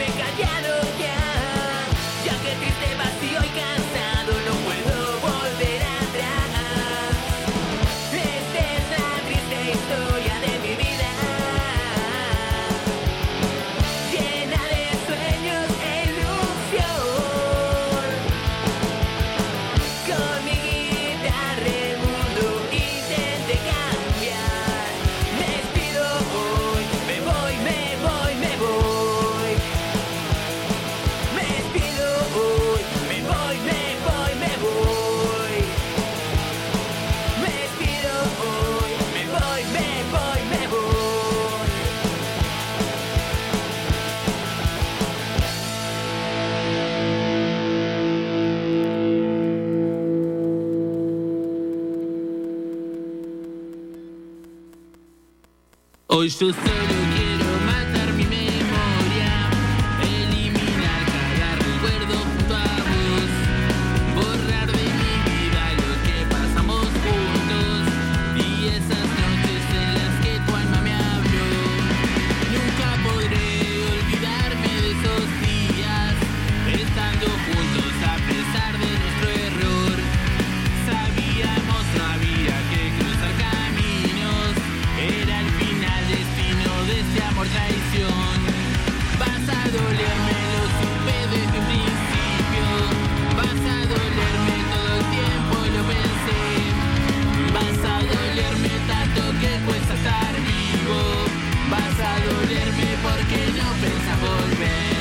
Hoy yo solo quiero matar mi memoria, eliminar cada recuerdo junto a vos, borrar de mi vida lo que pasamos juntos y esas noches en las que tu alma me habló. Nunca podré olvidarme de esos días, estando juntos a pesar de nuestro error. Sabíamos no había que cruzar caminos, era el final destino de este amor traición. Vas a dolerme, lo supe desde un principio, vas a dolerme todo el tiempo, lo pensé. Vas a dolerme tanto que cuesta estar vivo, vas a dolerme porque no pensás volver.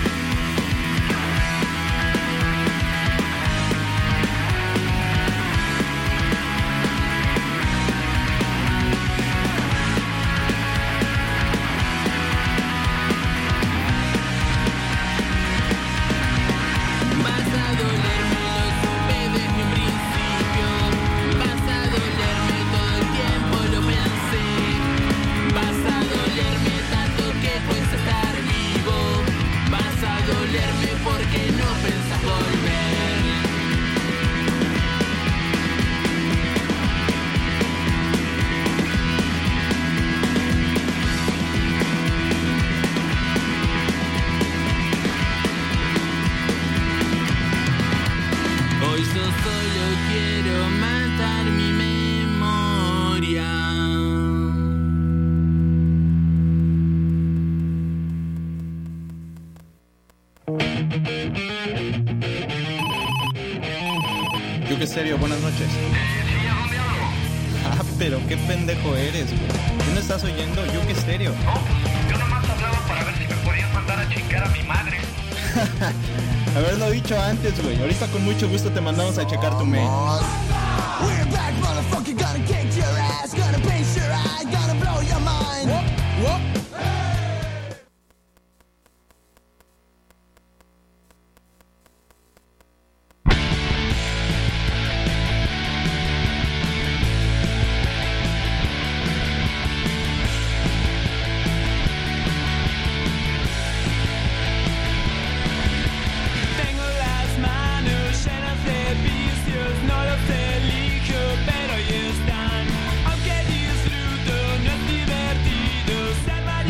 Porque no pensás volver. Hoy yo solo quiero matar mi memoria. Yo qué serio, buenas noches. Ah, pero qué pendejo eres, güey. ¿Tú no estás oyendo? Yo qué serio. No, yo nomás hablaba para ver si me podían mandar a chingar a mi madre. Haberlo dicho antes, güey. Ahorita con mucho gusto te mandamos a checar tu mail. We're back, motherfucker, gonna kick your ass, gonna pinch your eye, gonna blow your mind. Whoop. Tengo las manos llenas de vicios, no los elijo, pero ahí están. Aunque disfruto, no es divertido. Salva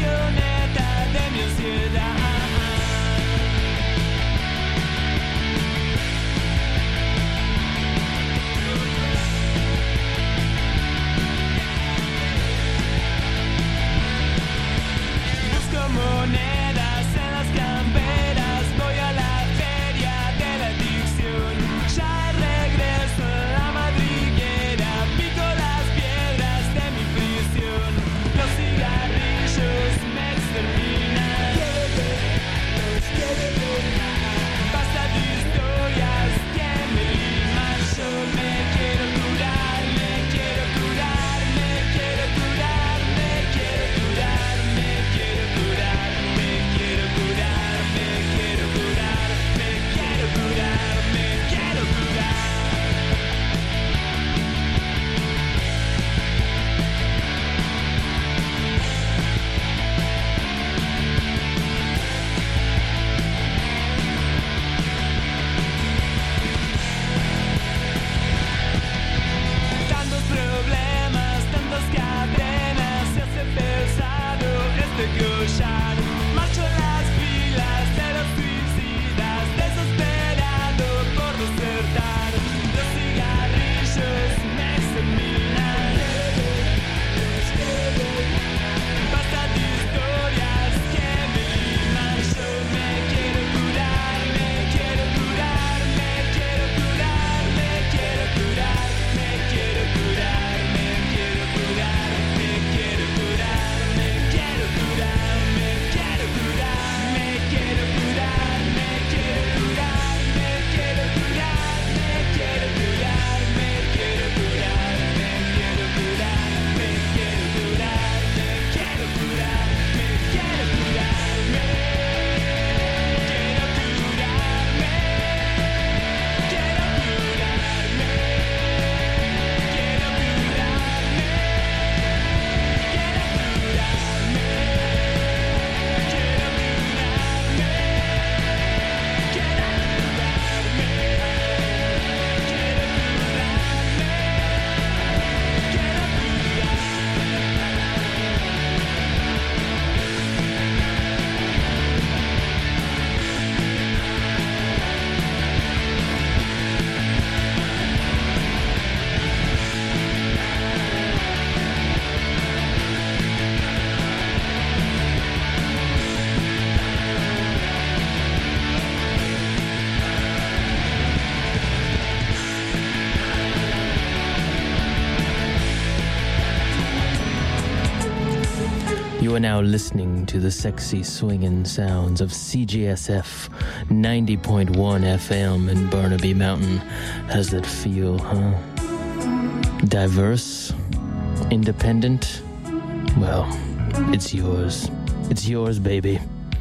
You are now listening to the sexy swinging sounds of CJSF 90.1 FM in Burnaby Mountain. How's that feel, huh? Diverse? Independent? Well, it's yours. It's yours, baby.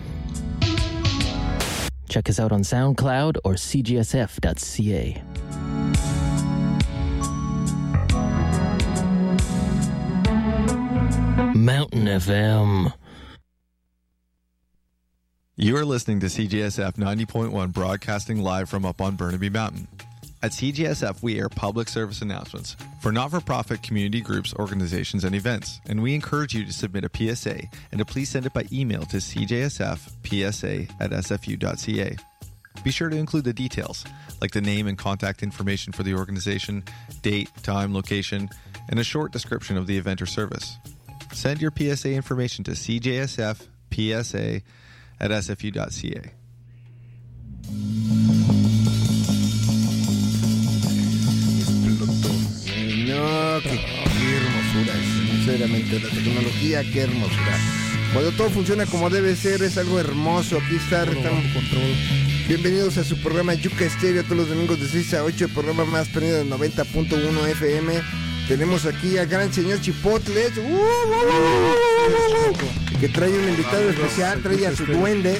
Check us out on SoundCloud or cgsf.ca. Mountain FM. You are listening to CJSF 90.1 broadcasting live from up on Burnaby Mountain. At CJSF, we air public service announcements for not-for-profit community groups, organizations, and events, and we encourage you to submit a PSA and to please send it by email to cjsfpsa@sfu.ca. Be sure to include the details, like the name and contact information for the organization, date, time, location, and a short description of the event or service. Send your PSA information to cjsfpsa@sfu.ca. No, qué hermosura es, sinceramente, la tecnología, qué hermosura. Cuando todo funciona como debe ser, es algo hermoso. Aquí estamos. Bienvenidos a su programa Yuca Estéreo, todos los domingos de 6 a 8, el programa más prendido de 90.1 FM. Tenemos aquí al gran señor Chipotles, que trae un invitado especial, trae a su duende.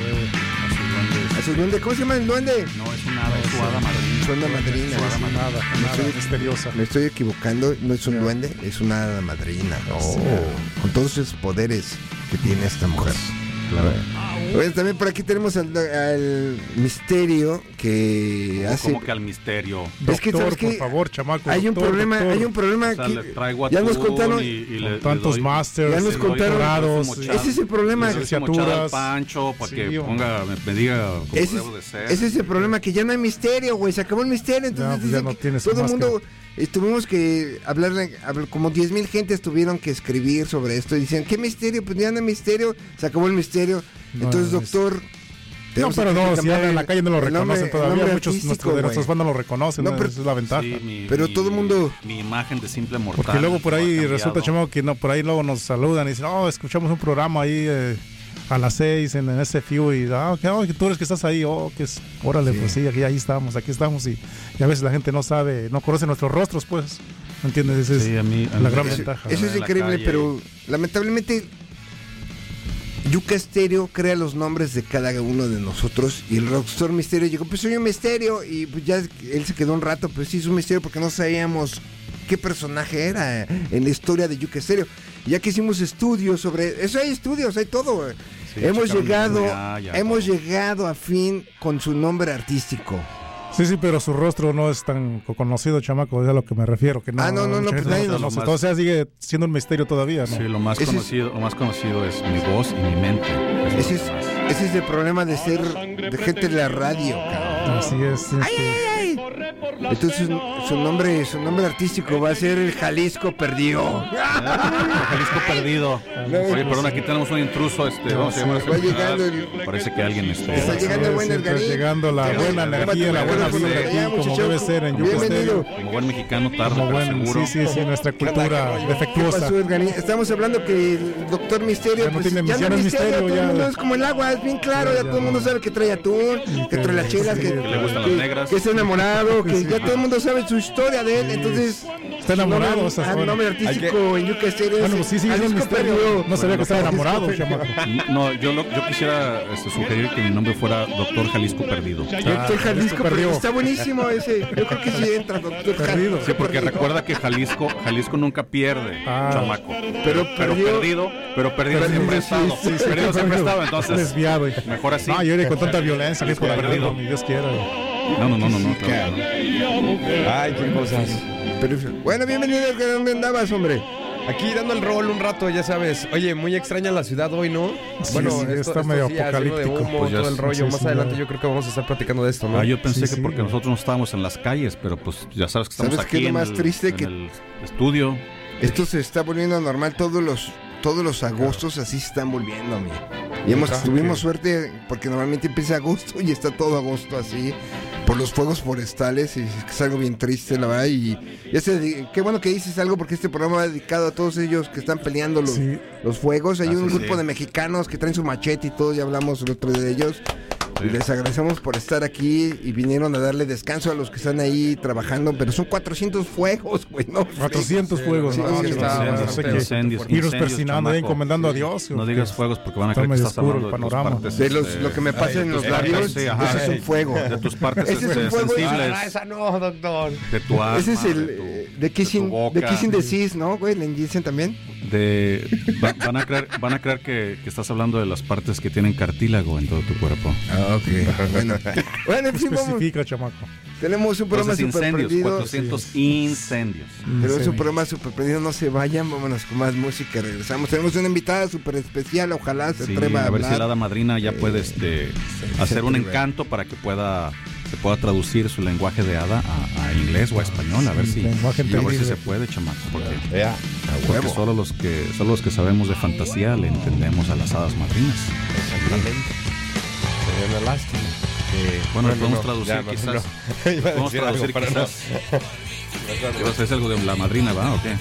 ¿A su duende? ¿Cómo se llama el duende? No, es un hada, es su hada madrina. Su hada madrina. Su hada madrina. Misteriosa. Me estoy equivocando, no es un duende, es una hada madrina. Con todos esos poderes que tiene esta mujer. Claro. Bueno, también por aquí tenemos al Misterio que hace. ¿Cómo que al Misterio? Es que, doctor, por favor, chamaco. Hay un problema, doctor. hay un problema. O sea, que le traigo ya nos contaron. y Tantos masters, ya nos contaron. Ese es el problema. Licenciaturas. Pancho para que ponga, me diga cómo debo de ser. Ese es el problema, que ya no hay misterio, güey. Se acabó el misterio. Entonces ya no tienes todo el máscara. mundo. Tuvimos que hablar, como 10,000 gentes tuvieron que escribir sobre esto y decían, ¿qué misterio? Pues ya no hay misterio, se acabó el misterio. No, entonces, doctor... No, pero no, si en la calle no lo reconocen todavía, muchos de nuestros fans no lo reconocen, no, pero, esa es la ventaja. Sí, pero todo el mundo... Mi imagen de simple mortal. Porque luego por ahí resulta, chamaco, que no, por ahí luego nos saludan y dicen, escuchamos un programa ahí a las 6 en SFU y que tú eres que estás ahí, que es, órale, sí. Pues sí, aquí aquí estamos y a veces la gente no sabe, no conoce nuestros rostros, pues, ¿me entiendes? Esa es la gran ventaja. Eso es increíble, pero lamentablemente Yuca Estéreo crea los nombres de cada uno de nosotros y el Rockstar Misterio llegó, pues soy un misterio y pues ya él se quedó un rato, pues sí es un misterio porque no sabíamos qué personaje era en la historia de Yuca Estéreo. Ya que hicimos estudios sobre eso, hay estudios, hay todo. Sí, hemos llegado a fin con su nombre artístico. Sí, pero su rostro no es tan conocido, chamaco, es a lo que me refiero. Que no, pues nadie nos conoce. O sea, sigue siendo un misterio todavía, ¿no? Sí, lo más conocido es mi voz y mi mente. Ese es el problema de ser de gente de la radio, cabrón. Así es. ¡Ay! Entonces su nombre artístico va a ser el Jalisco Perdido. Jalisco Perdido. Oye, perdón, aquí tenemos un intruso. Vamos a llamar va llegando parece que alguien está llegando el buen Edgarín. Llegando la buena energía, la buena vibra aquí, como debe ser en Yuca Estéreo. Como buen mexicano, tarde, pero seguro. Sí, nuestra cultura defectuosa. ¿Qué pasó, Edgarín? Estamos hablando que el Doctor Misterio, ya no ya no es misterio, todo el mundo es como el agua, es bien claro, ya todo el mundo sabe que trae atún, que trae las chelas, que le gustan las negras, que está enamorado, que ya todo el mundo sabe su historia de él, entonces está enamorado. El nombre artístico en Yuca Estéreo. Bueno, pues sí, es un misterio. No sabía que estaba enamorado, chamaco. No, yo quisiera sugerir que mi nombre fuera Doctor Jalisco Perdido. Doctor Jalisco Perdido. Está buenísimo ese. Yo creo que sí entra, Doctor Perdido. Sí, porque recuerda que Jalisco nunca pierde, chamaco. Pero perdido siempre ha estado. Perdido siempre ha estado, entonces desviado. Mejor así. Yo iré con tanta violencia que por perdido, ni Dios quiera. No. Claro. Ay, qué cosas. Pero, bueno, bienvenido. ¿Dónde andabas, hombre? Aquí dando el rol un rato, ya sabes. Oye, muy extraña la ciudad hoy, ¿no? Sí, bueno, está medio apocalíptico. De humo, pues todo el rollo. Más adelante yo creo que vamos a estar platicando de esto, ¿no? Yo pensé que porque nosotros no estábamos en las calles, pero pues ya sabes que estamos aquí en el estudio. Esto se está volviendo normal. Todos los agostos así se están volviendo, amigo. Y tuvimos suerte porque normalmente empieza agosto y está todo agosto así. por los fuegos forestales, y es algo bien triste, la verdad. Y qué bueno que dices algo, porque este programa va dedicado a todos ellos que están peleando los fuegos. Hay un grupo de mexicanos que traen su machete y todo, ya hablamos el otro día de ellos. Y les agradecemos por estar aquí y vinieron a darle descanso a los que están ahí trabajando, pero son 400 fuegos, güey, ¿no? 400 fuegos, incendios. Iros persinando y encomendando a Dios. No digas fuegos porque van a creer que estás hablando de tus partes. De lo que me pasa en los labios, ese es un fuego. De tus partes sensibles. Esa no, doctor. De tu alma. Ese es el de Kissing the Seas, ¿no, güey? ¿Le dicen también? Van a creer que estás hablando de las partes que tienen cartílago en todo tu cuerpo. Ah, ok. Bueno, en fin, especifica, chamaco. Tenemos un programa super prendido. 400 incendios. Tenemos un programa super prendido, no se vayan, vámonos con más música, regresamos. Tenemos una invitada super especial, ojalá se atreva a ver hablar. Si la hada madrina ya puede hacer un encanto para que se pueda traducir su lenguaje de hada a inglés o a español, a ver si se puede, chamaco, porque solo los que sabemos de fantasía le entendemos a las hadas madrinas. Exactamente. Sería una lástima. Bueno, podemos traducir quizás. Podemos traducir quizás. ¿Es algo de la madrina, va? ¿O qué?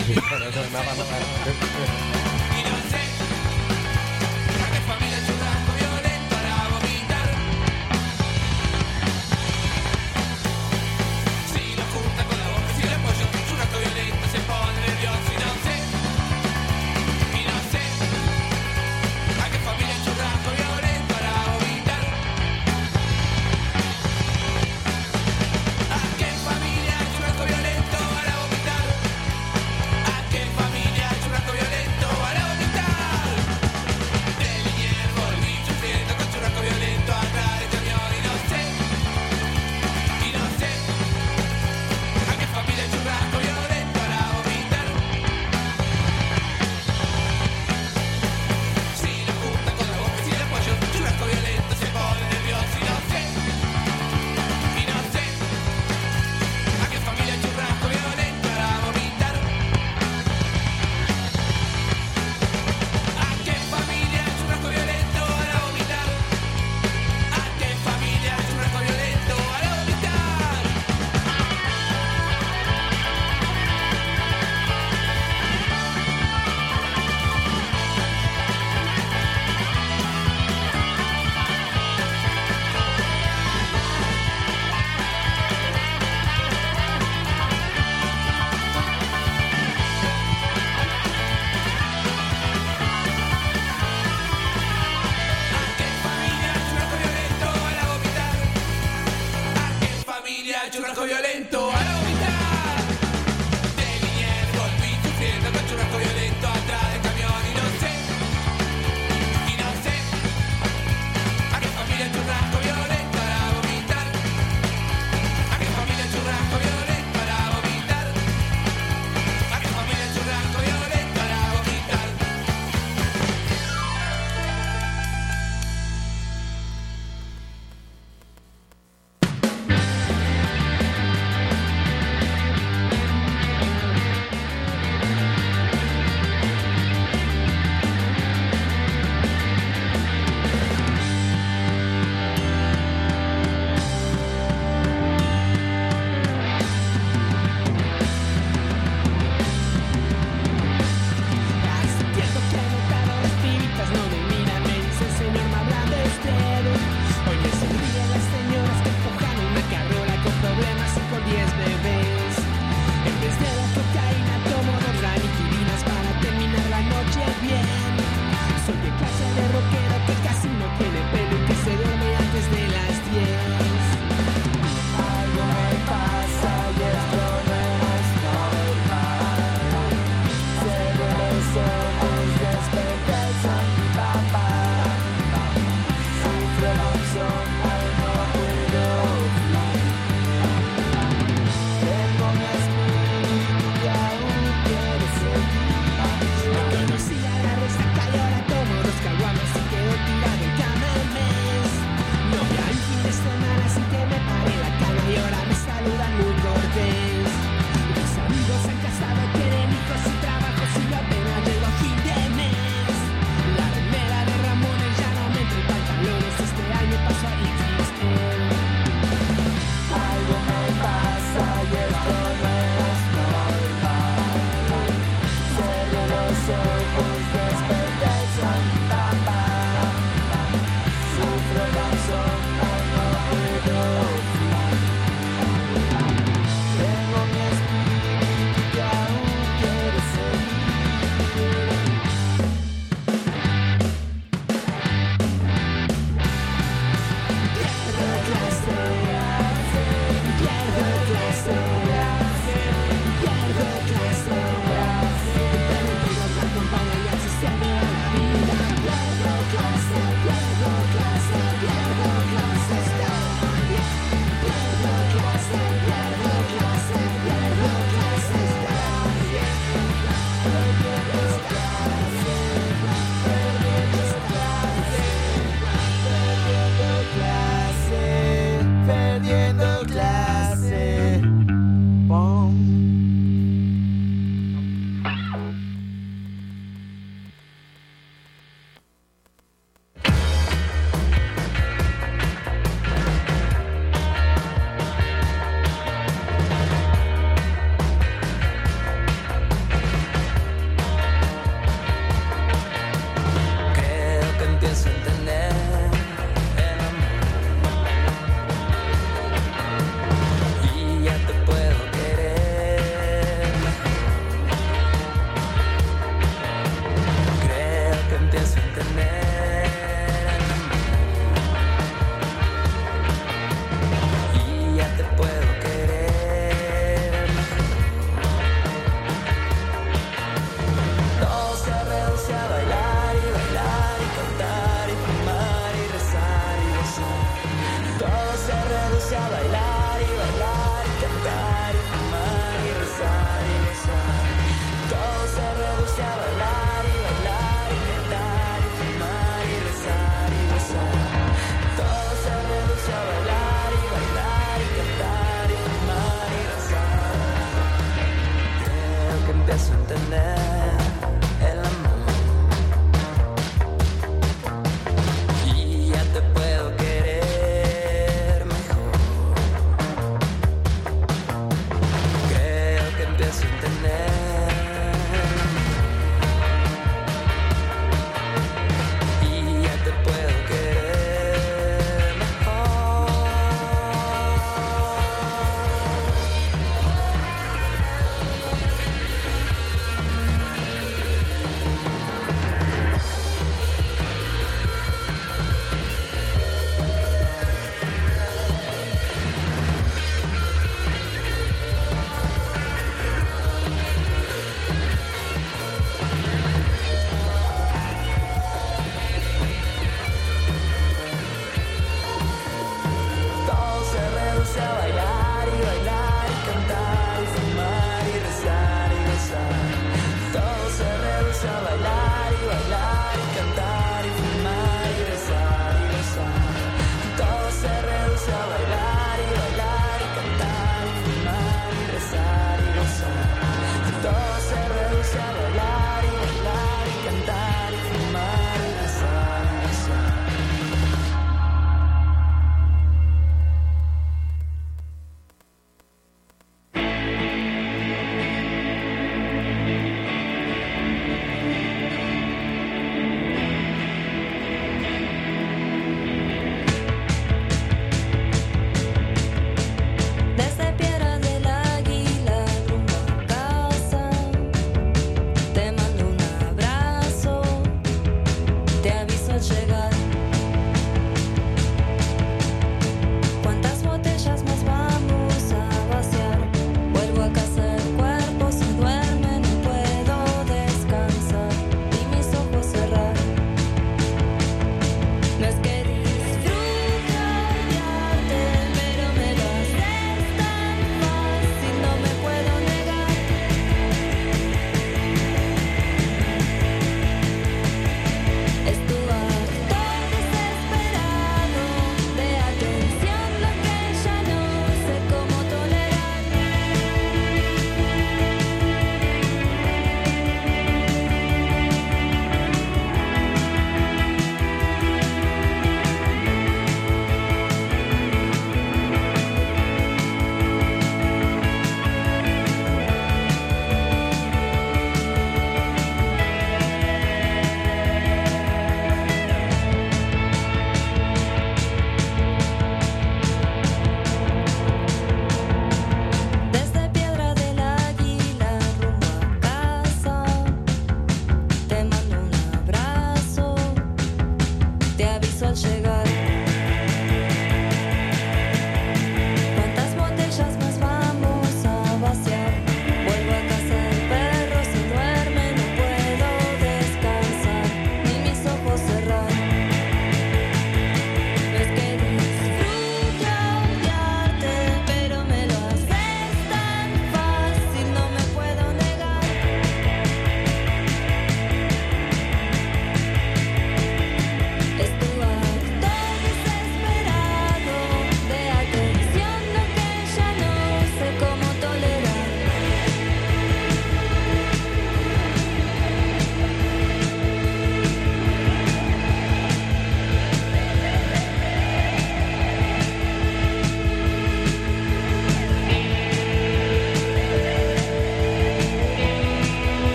clase.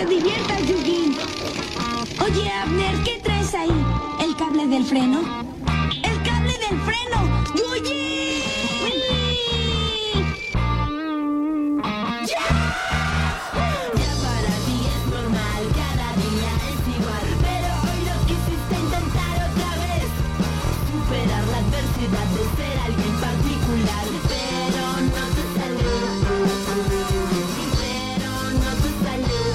te diviertas, Yugi. Oye, Abner, ¿qué traes ahí? ¿El cable del freno? ¡El cable del freno! ¡Yugi! ¡Ya! Ya para ti es normal, cada día es igual, pero hoy lo quisiste intentar otra vez. Superar la adversidad de ser alguien particular, pero no te salió. Pero no te salió.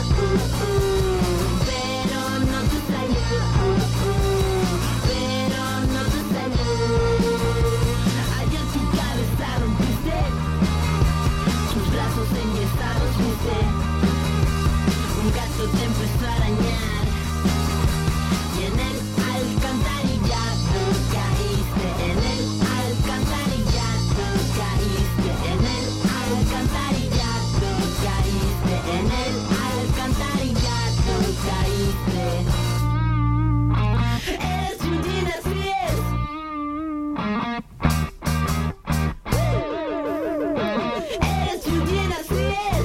Pero no te salió. Pero no te salió. Allá tu cabeza rompiste, tus brazos enyesados viste. Un gato te empezó a arañar y en el alcantarillado caíste. En el alcantarillado caíste. En el alcantarillado caíste. En el alcantarillado caíste. Eres un jean, así es. Eres un jean, así es.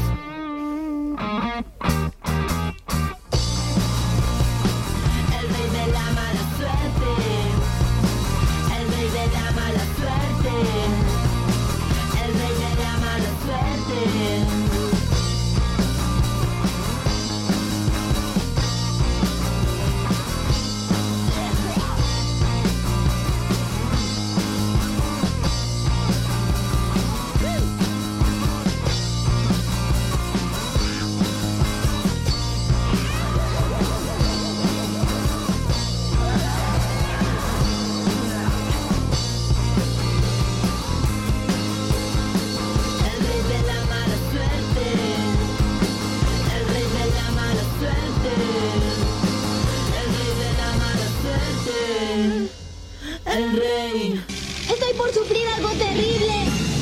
El rey de la mala suerte. El rey de la mala suerte. El rey de la mala suerte. El rey de la mala suerte. El rey de la mala suerte. El rey de la mala suerte. El rey. Estoy por sufrir algo terrible.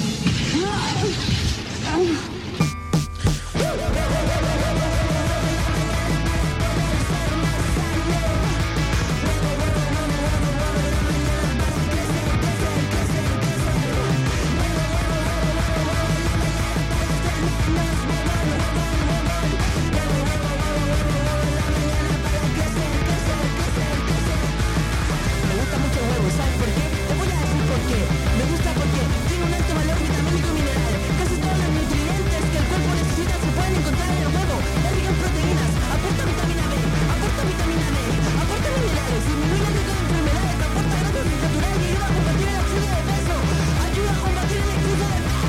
Me gusta mucho el huevo, ¿sabes por qué? Te voy a decir por qué. Me gusta porque tiene un alto valor vitamínico y mineral. Casi todos los nutrientes que el cuerpo necesita se pueden encontrar en el huevo. Es rico en proteínas, aporta vitamina B, aporta vitamina D, aporta minerales, disminuye el riesgo de enfermedades, aporta grasas insaturales y ayuda a combatir el exceso de peso. Ayuda a combatir el exceso de peso.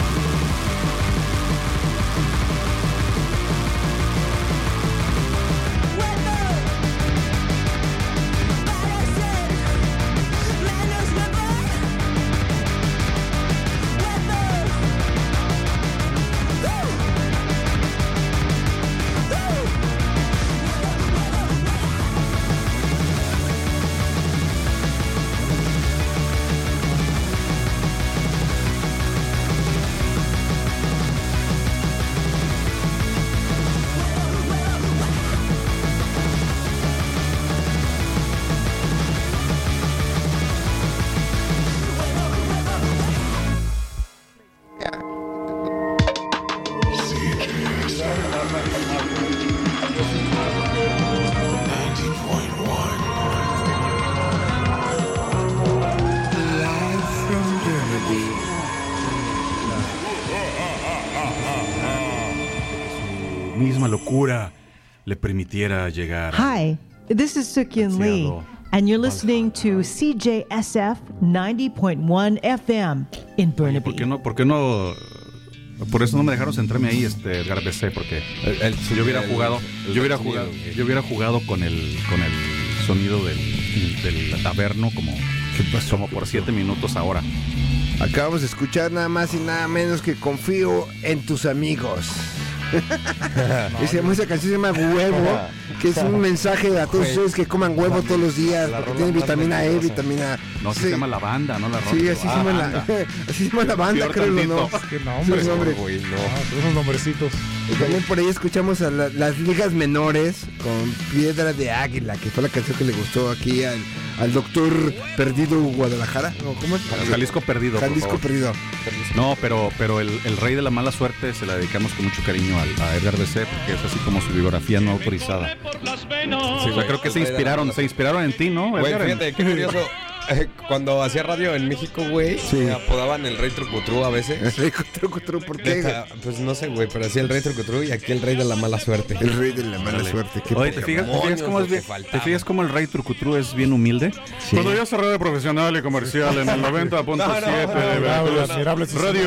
Misma locura le permitiera llegar. Hi, this is Suk-Yun Lee, Seattle. and you're listening to CJSF 90.1 FM in Burnaby. ¿Por qué no? Por eso no me dejaron centrarme ahí, Edgar BC, porque yo hubiera jugado con el sonido del taberno como por 7 minutos ahora. Acabamos de escuchar nada más y nada menos que Confío en tus amigos. Esa canción se llama Huevo, que es un mensaje a todos ustedes que coman huevo todos los días, porque tienen vitamina E, vitamina... No, se llama la banda, no la roca. Sí, así se llama la banda, creo, ¿no? ¿Qué nombre? Unos nombrecitos. Y también por ahí escuchamos a las ligas menores con Piedra de Águila, que fue la canción que le gustó aquí al doctor Perdido Guadalajara. No, ¿cómo es? Jalisco Perdido. Jalisco Perdido. No, pero el rey de la mala suerte se la dedicamos con mucho cariño a Edgar DC, porque es así como su biografía no autorizada. Sí, yo creo que se inspiraron en ti, ¿no, Güey, Edgar? fíjate, qué curioso. Cuando hacía radio en México, güey, me apodaban el Rey Trucutru a veces. El Rey Trucutru, ¿por qué? Pues no sé, güey, pero hacía el Rey Trucutru y aquí el Rey de la mala suerte. El Rey de la mala suerte. Oye, ¿te fijas cómo el Rey Trucutru es bien humilde? Sí. Cuando yo cerré de profesional y comercial en el 90.7 de Veracruz, Radio